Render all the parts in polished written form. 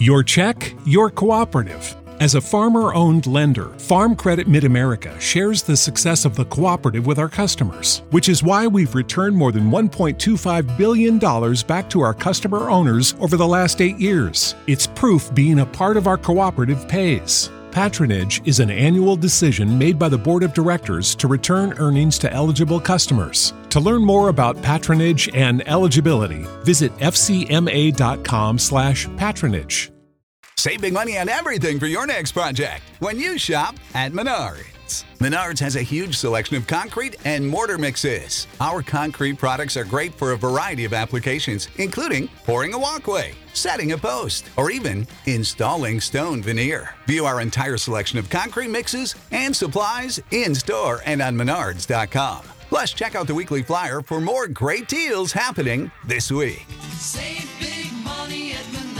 Your check, your cooperative. As a farmer-owned lender, Farm Credit Mid-America shares the success of the cooperative with our customers, which is why we've returned more than $1.25 billion back to our customer owners over the last 8 years. It's proof being a part of our cooperative pays. Patronage is an annual decision made by the Board of Directors to return earnings to eligible customers. To learn more about patronage and eligibility, visit fcma.com/patronage. Save big money on everything for your next project when you shop at Menards. Menards has a huge selection of concrete and mortar mixes. Our concrete products are great for a variety of applications, including pouring a walkway, setting a post, or even installing stone veneer. View our entire selection of concrete mixes and supplies in-store and on Menards.com. Plus, check out the weekly flyer for more great deals happening this week. Save big money at Menards.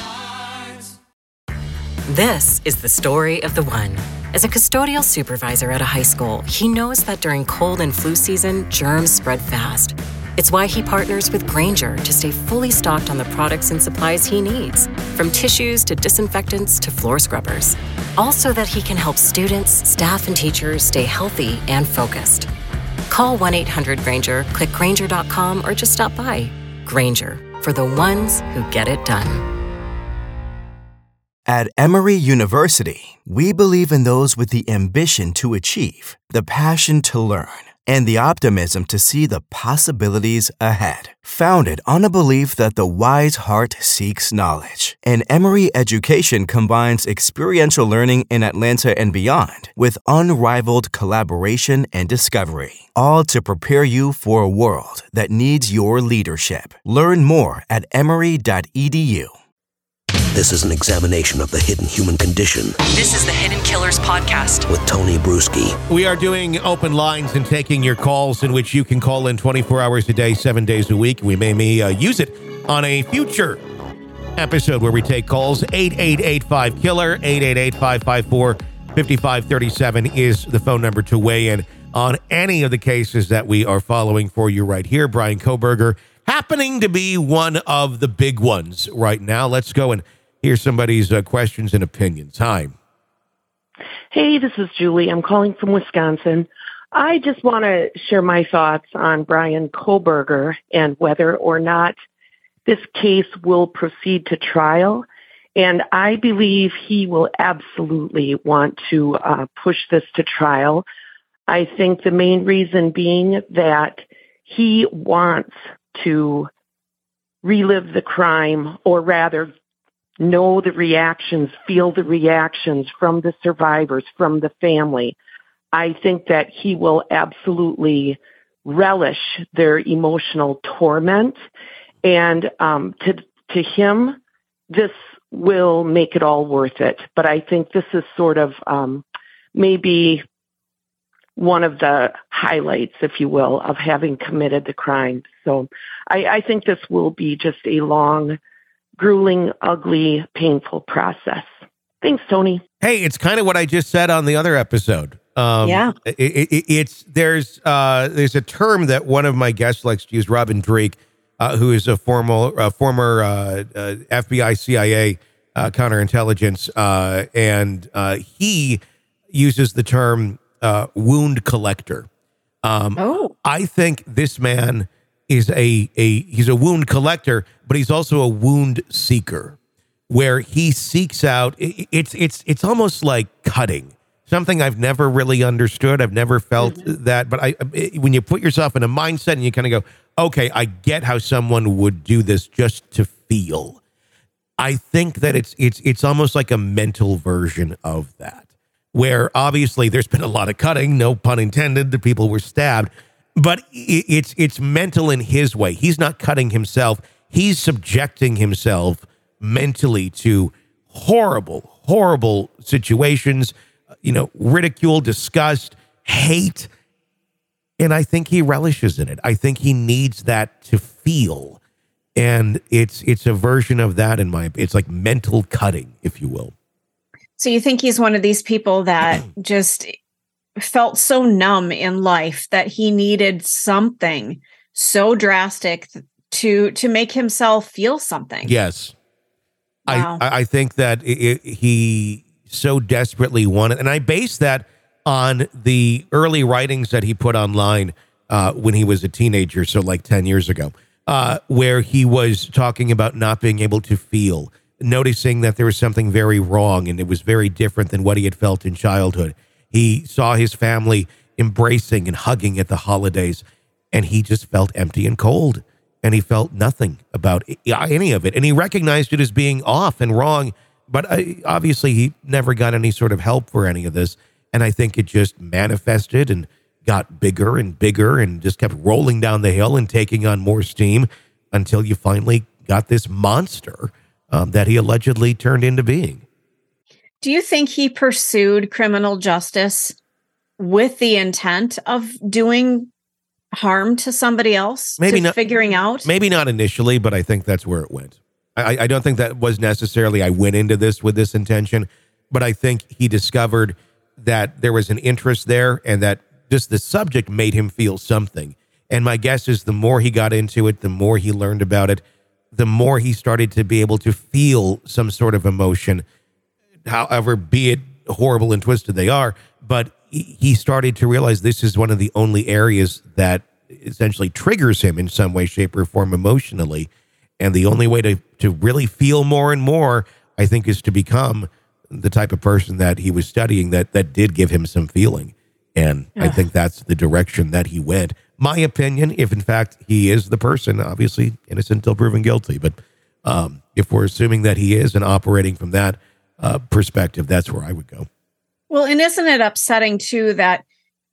This is the story of the one. As a custodial supervisor at a high school, he knows that during cold and flu season, germs spread fast. It's why he partners with Grainger to stay fully stocked on the products and supplies he needs, from tissues to disinfectants to floor scrubbers. All so that he can help students, staff, and teachers stay healthy and focused. Call 1-800-GRAINGER, click Grainger.com, or just stop by. Grainger, for the ones who get it done. At Emory University, we believe in those with the ambition to achieve, the passion to learn, and the optimism to see the possibilities ahead. Founded on a belief that the wise heart seeks knowledge, and Emory education combines experiential learning in Atlanta and beyond with unrivaled collaboration and discovery, all to prepare you for a world that needs your leadership. Learn more at emory.edu. This is an examination of the hidden human condition. This is the Hidden Killers Podcast with Tony Bruschi. We are doing open lines and taking your calls, in which you can call in 24 hours a day, 7 days a week. We may use it on a future episode where we take calls. 888-5-KILLER, 888-554-5537 is the phone number to weigh in on any of the cases that we are following for you right here. Bryan Kohberger happening to be one of the big ones right now. Let's go and hear somebody's questions and opinions. Hi. Hey, this is Julie. I'm calling from Wisconsin. I just want to share my thoughts on Bryan Kohberger and whether or not this case will proceed to trial. And I believe he will absolutely want to push this to trial. I think the main reason being that he wants to relive the crime, or rather know the reactions, feel the reactions from the survivors, from the family. I think that he will absolutely relish their emotional torment. And to him, this will make it all worth it. But I think this is sort of maybe one of the highlights, if you will, of having committed the crime. So I think this will be just a long, grueling, ugly, painful process. Thanks, Tony. Hey, it's kind of what I just said on the other episode. Yeah. There's a term that one of my guests likes to use, Robin Dreeke, who is a former FBI, CIA counterintelligence, and he uses the term wound collector. I think this man is he's a wound collector, but he's also a wound seeker, where he seeks out. It's almost like cutting. Something I've never really understood. I've never felt that, but when you put yourself in a mindset and you kind of go, okay, I get how someone would do this just to feel. I think that it's almost like a mental version of that, where obviously there's been a lot of cutting, no pun intended, the people were stabbed, but it's mental in his way. He's not cutting himself. He's subjecting himself mentally to horrible situations, ridicule, disgust, hate. And I think he relishes in it. I think he needs that to feel. And it's a version of that it's like mental cutting, if you will. So you think he's one of these people that just felt so numb in life that he needed something so drastic to make himself feel something? Yes. Wow. I think that he so desperately wanted, and I base that on the early writings that he put online when he was a teenager, so like 10 years ago, where he was talking about not being able to feel, noticing that there was something very wrong, and it was very different than what he had felt in childhood. He saw his family embracing and hugging at the holidays, and he just felt empty and cold, and he felt nothing about any of it, and he recognized it as being off and wrong, but obviously he never got any sort of help for any of this, and I think it just manifested and got bigger and bigger and just kept rolling down the hill and taking on more steam until you finally got this monster that he allegedly turned into being. Do you think he pursued criminal justice with the intent of doing harm to somebody else? Maybe not. Figuring out? Maybe not initially, but I think that's where it went. I don't think that was necessarily I went into this with this intention, but I think he discovered that there was an interest there and that just the subject made him feel something. And my guess is the more he got into it, the more he learned about it, the more he started to be able to feel some sort of emotion, however, be it horrible and twisted they are. But he started to realize this is one of the only areas that essentially triggers him in some way, shape, or form emotionally. And the only way to really feel more and more, I think, is to become the type of person that he was studying that did give him some feeling. And I think that's the direction that he went. My opinion, if in fact he is the person, obviously innocent until proven guilty. But if we're assuming that he is and operating from that perspective, that's where I would go. Well, and isn't it upsetting too that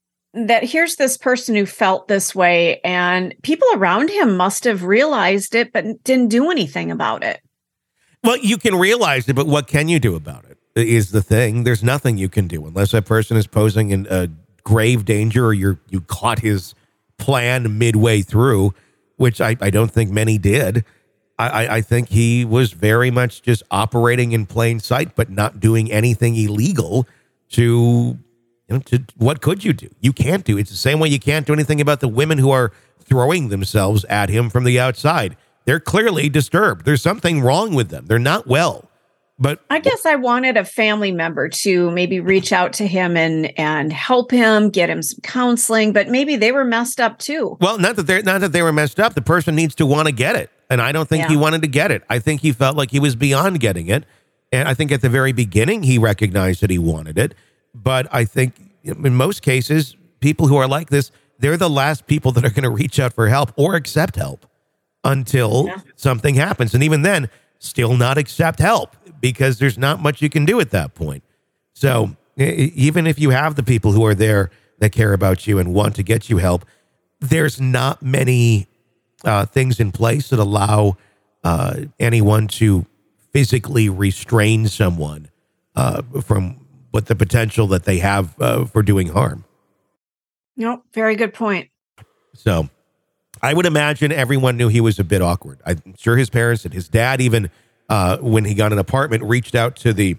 here's this person who felt this way and people around him must have realized it, but didn't do anything about it. Well, you can realize it, but what can you do about it is the thing. There's nothing you can do unless that person is posing in a grave danger or you caught his plan midway through, which I don't think many did. I think he was very much just operating in plain sight, but not doing anything illegal to what could you do? You can't do. It's the same way you can't do anything about the women who are throwing themselves at him from the outside. They're clearly disturbed. There's something wrong with them. They're not well. But I guess I wanted a family member to maybe reach out to him and help him, get him some counseling, but maybe they were messed up too. Well, not that they were messed up. The person needs to want to get it. And I don't think he wanted to get it. I think he felt like he was beyond getting it. And I think at the very beginning, he recognized that he wanted it. But I think in most cases, people who are like this, they're the last people that are going to reach out for help or accept help until something happens. And even then, still not accept help because there's not much you can do at that point. So even if you have the people who are there that care about you and want to get you help, there's not many things in place that allow anyone to physically restrain someone from what the potential that they have for doing harm. No, very good point. So I would imagine everyone knew he was a bit awkward. I'm sure his parents and his dad, even when he got an apartment, reached out to the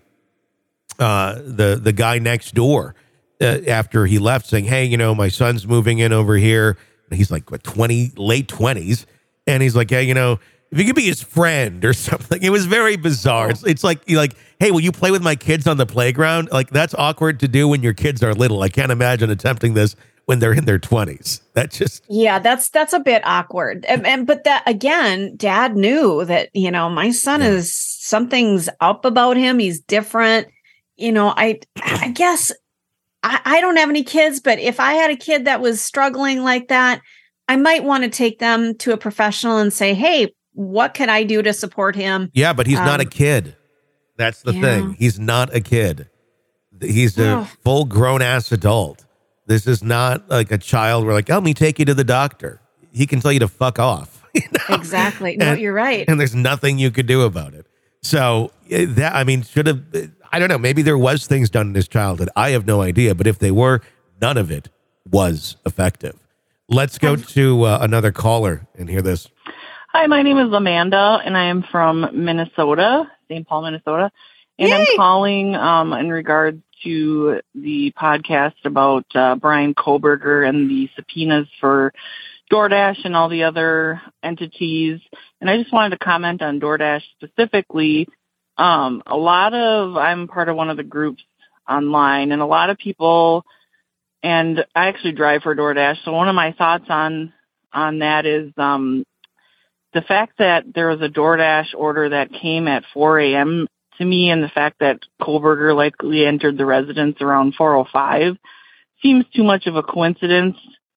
guy next door after he left saying, hey, my son's moving in over here. And he's like, what, late 20s. And he's like, hey, if you could be his friend or something. It was very bizarre. It's like, hey, will you play with my kids on the playground? Like, that's awkward to do when your kids are little. I can't imagine attempting this when they're in their 20s. That just... Yeah, that's a bit awkward. But that, again, Dad knew that, my son is, something's up about him. He's different. I guess I don't have any kids, but if I had a kid that was struggling like that, I might want to take them to a professional and say, hey, what can I do to support him? Yeah, but he's not a kid. That's the thing. He's not a kid. He's a full grown ass adult. This is not like a child. We're like, let me take you to the doctor. He can tell you to fuck off. Exactly. No, you're right. And there's nothing you could do about it. So should have, I don't know, maybe there was things done in his childhood. I have no idea. But if they were, none of it was effective. Let's go to another caller and hear this. Hi, my name is Amanda, and I am from Minnesota, St. Paul, Minnesota. And Yay! I'm calling in regards to the podcast about Bryan Kohberger and the subpoenas for DoorDash and all the other entities. And I just wanted to comment on DoorDash specifically. I'm part of one of the groups online, and a lot of people, and I actually drive for DoorDash. So one of my thoughts on that is, the fact that there was a DoorDash order that came at 4 a.m. to me, and the fact that Kohberger likely entered the residence around 4:05 seems too much of a coincidence.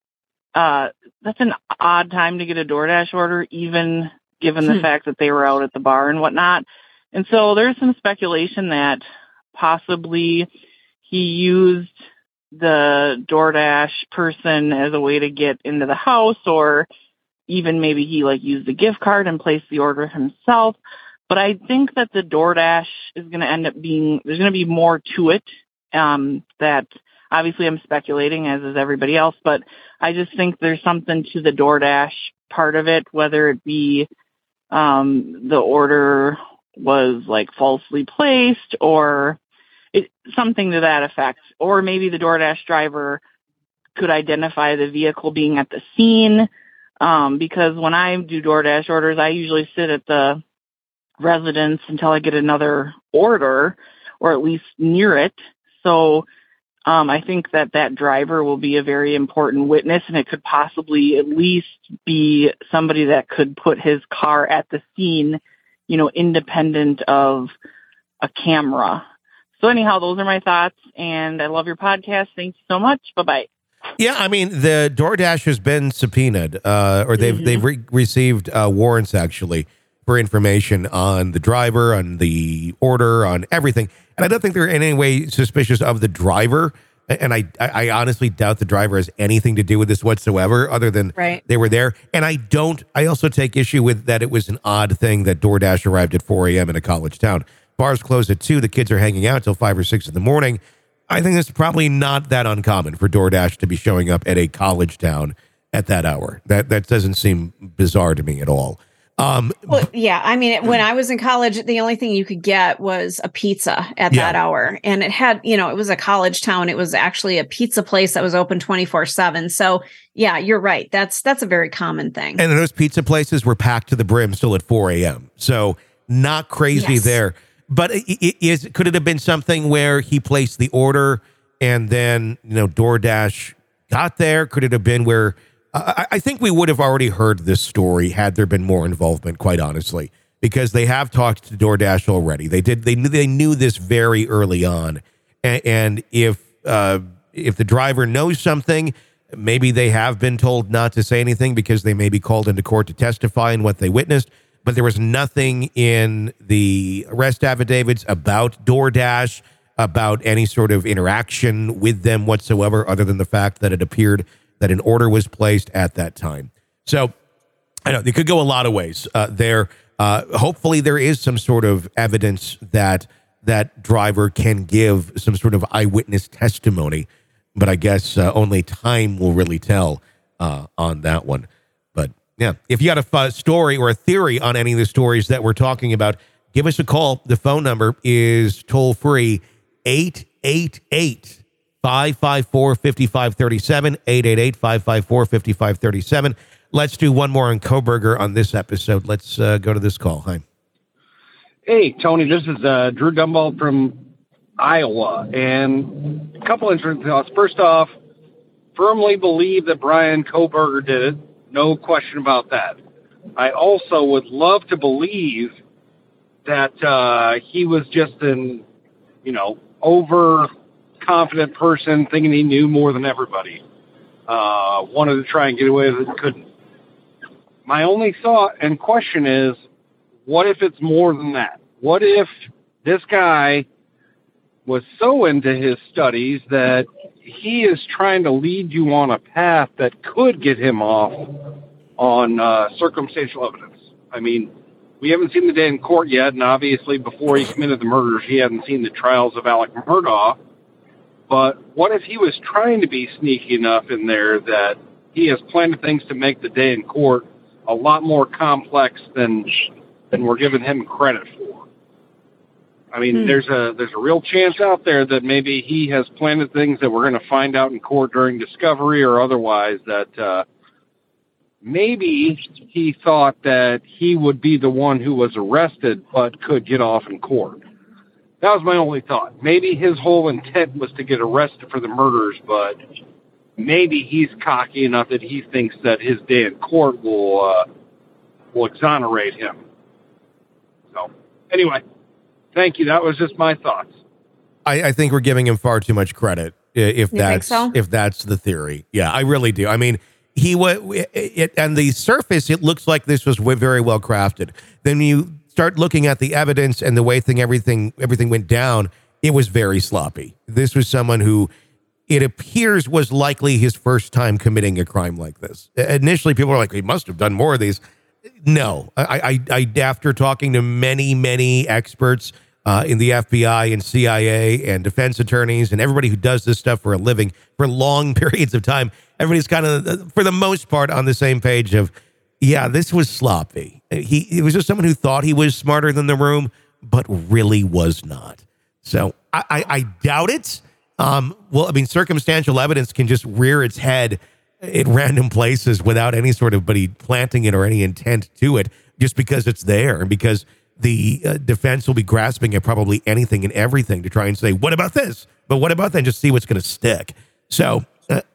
That's an odd time to get a DoorDash order, even given the fact that they were out at the bar and whatnot. And so there's some speculation that possibly he used the DoorDash person as a way to get into the house, or even maybe he used a gift card and placed the order himself. But I think that the DoorDash is going to end up being, there's going to be more to it, that obviously I'm speculating, as is everybody else, but I just think there's something to the DoorDash part of it, whether it be the order was falsely placed, or something to that effect. Or maybe the DoorDash driver could identify the vehicle being at the scene, because when I do DoorDash orders, I usually sit at the residence until I get another order, or at least near it. So I think that driver will be a very important witness, and it could possibly at least be somebody that could put his car at the scene, independent of a camera. So anyhow, those are my thoughts, and I love your podcast. Thank you so much. Bye-bye. Yeah, I mean, the DoorDash has been subpoenaed, or they've received warrants, actually, for information on the driver, on the order, on everything. And I don't think they're in any way suspicious of the driver. And I honestly doubt the driver has anything to do with this whatsoever, other than they were there. And I also take issue with that it was an odd thing that DoorDash arrived at 4 a.m. in a college town. Bars close at 2. The kids are hanging out till 5 or 6 in the morning. I think it's probably not that uncommon for DoorDash to be showing up at a college town at that hour. That doesn't seem bizarre to me at all. Well, yeah. I mean, when I was in college, the only thing you could get was a pizza at that hour. And it had, it was a college town. It was actually a pizza place that was open 24/7. So yeah, you're right. That's a very common thing. And those pizza places were packed to the brim still at 4 a.m. So not crazy there. But could it have been something where he placed the order and then, DoorDash got there? Could it have been where I think we would have already heard this story had there been more involvement, quite honestly, because they have talked to DoorDash already. They knew this very early on. And if the driver knows something, maybe they have been told not to say anything because they may be called into court to testify in what they witnessed. But there was nothing in the arrest affidavits about DoorDash, about any sort of interaction with them whatsoever, other than the fact that it appeared that an order was placed at that time. So I know they could go a lot of ways there. Hopefully there is some sort of evidence that that driver can give some sort of eyewitness testimony, but I guess only time will really tell on that one. But yeah, if you got a story or a theory on any of the stories that we're talking about, give us a call. The phone number is toll free 888 554-5537, 888-554-5537. Let's do one more on Kohberger on this episode. Let's go to this call. Hi. Hey, Tony, this is Drew Dumbold from Iowa. And a couple interesting thoughts. First off, firmly believe that Bryan Kohberger did it. No question about that. I also would love to believe that he was just an, overconfident person thinking he knew more than everybody. Wanted to try and get away with it, couldn't. My only thought and question is, what if it's more than that? What if this guy was so into his studies that he is trying to lead you on a path that could get him off on circumstantial evidence? I mean, we haven't seen the day in court yet, and obviously before he committed the murders, he hadn't seen the trials of Alec Murdaugh. But what if he was trying to be sneaky enough in there that he has planned things to make the day in court a lot more complex than we're giving him credit for? I mean, there's a real chance out there that maybe he has planned things that we're going to find out in court during discovery or otherwise that maybe he thought that he would be the one who was arrested but could get off in court. That was my only thought. Maybe his whole intent was to get arrested for the murders, but maybe he's cocky enough that he thinks that his day in court will exonerate him. So, anyway, thank you. That was just my thoughts. I think we're giving him far too much credit if that's the theory. Yeah, I really do. I mean, he was on the surface, it looks like this was very well crafted. Then you start looking at the evidence and the way everything went down, it was very sloppy. This was someone who it appears was likely his first time committing a crime like this. Initially, people were like, he must have done more of these. No, I after talking to many experts in the FBI and CIA and defense attorneys and everybody who does this stuff for a living for long periods of time, everybody's kind of, for the most part, on the same page of, yeah, this was sloppy. He was just someone who thought he was smarter than the room, but really was not. So I doubt it. Well, I mean, circumstantial evidence can just rear its head at random places without any sort of planting it or any intent to it, just because it's there and because the defense will be grasping at probably anything and everything to try and say, what about this? But what about that? And just see what's going to stick. So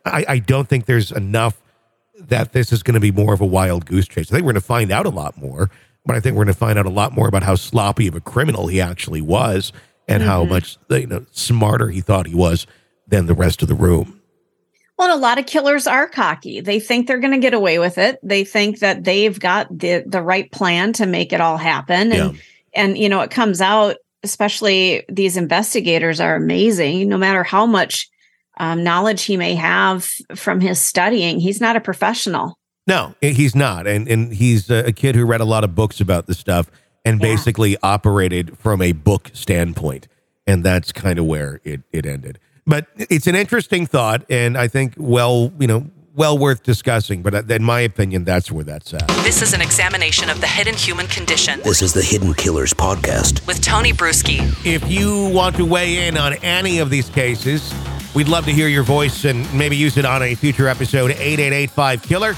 I don't think there's enough that this is going to be more of a wild goose chase. I think we're going to find out a lot more, but I think we're going to find out a lot more about how sloppy of a criminal he actually was and how much smarter he thought he was than the rest of the room. Well, a lot of killers are cocky. They think they're going to get away with it. They think that they've got the right plan to make it all happen. And it comes out, especially these investigators are amazing. No matter how much knowledge he may have from his studying, he's not a professional. No, he's not. And he's a kid who read a lot of books about this stuff and basically operated from a book standpoint. And that's kind of where it ended. But it's an interesting thought, and I think well worth discussing. But in my opinion, that's where that's at. This is an examination of the hidden human condition. This is the Hidden Killers podcast with Tony Bruski. If you want to weigh in on any of these cases, we'd love to hear your voice and maybe use it on a future episode. 888-5-KILLER,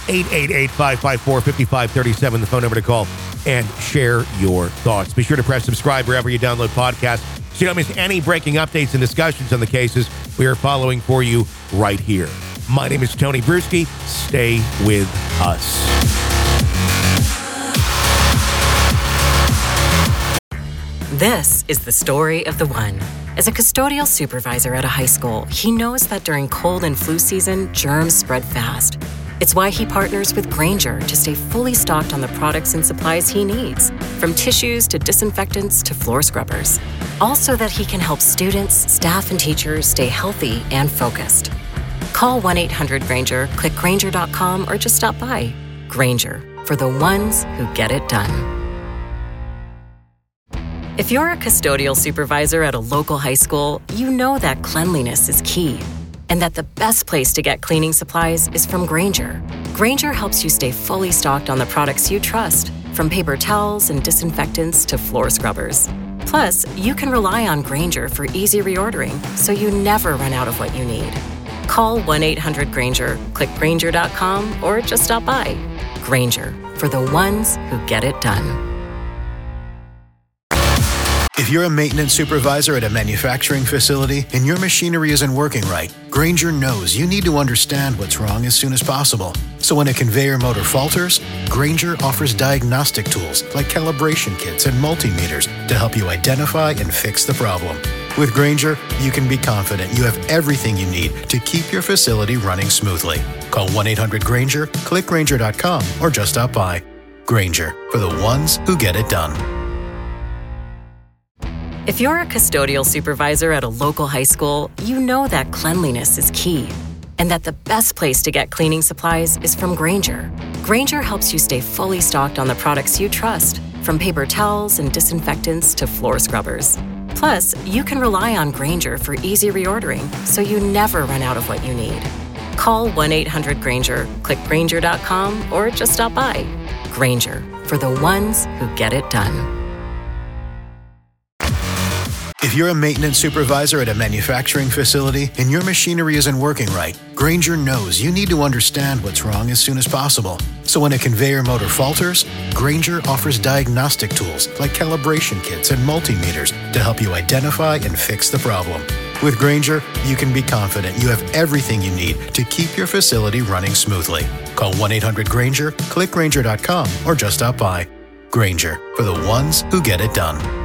888-554-5537, the phone number to call and share your thoughts. Be sure to press subscribe wherever you download podcasts so you don't miss any breaking updates and discussions on the cases we are following for you right here. My name is Tony Bruski. Stay with us. This is the story of the one. As a custodial supervisor at a high school, he knows that during cold and flu season, germs spread fast. It's why he partners with Grainger to stay fully stocked on the products and supplies he needs, from tissues to disinfectants to floor scrubbers. All so that he can help students, staff, and teachers stay healthy and focused. Call 1-800-GRAINGER, click Grainger.com, or just stop by. Grainger, for the ones who get it done. If you're a custodial supervisor at a local high school, you know that cleanliness is key, and that the best place to get cleaning supplies is from Grainger. Grainger helps you stay fully stocked on the products you trust, from paper towels and disinfectants to floor scrubbers. Plus, you can rely on Grainger for easy reordering, so you never run out of what you need. Call 1-800-GRAINGER, click Grainger.com, or just stop by. Grainger, for the ones who get it done. If you're a maintenance supervisor at a manufacturing facility and your machinery isn't working right, Grainger knows you need to understand what's wrong as soon as possible. So when a conveyor motor falters, Grainger offers diagnostic tools like calibration kits and multimeters to help you identify and fix the problem. With Grainger, you can be confident you have everything you need to keep your facility running smoothly. Call 1-800-GRAINGER, click Grainger.com, or just stop by. Grainger, for the ones who get it done. If you're a custodial supervisor at a local high school, you know that cleanliness is key, and that the best place to get cleaning supplies is from Grainger. Grainger helps you stay fully stocked on the products you trust, from paper towels and disinfectants to floor scrubbers. Plus, you can rely on Grainger for easy reordering, so you never run out of what you need. Call 1-800-GRAINGER, click Grainger.com, or just stop by. Grainger, for the ones who get it done. If you're a maintenance supervisor at a manufacturing facility and your machinery isn't working right, Grainger knows you need to understand what's wrong as soon as possible. So when a conveyor motor falters, Grainger offers diagnostic tools like calibration kits and multimeters to help you identify and fix the problem. With Grainger, you can be confident you have everything you need to keep your facility running smoothly. Call 1-800-GRAINGER, click Grainger.com, or just stop by. Grainger, for the ones who get it done.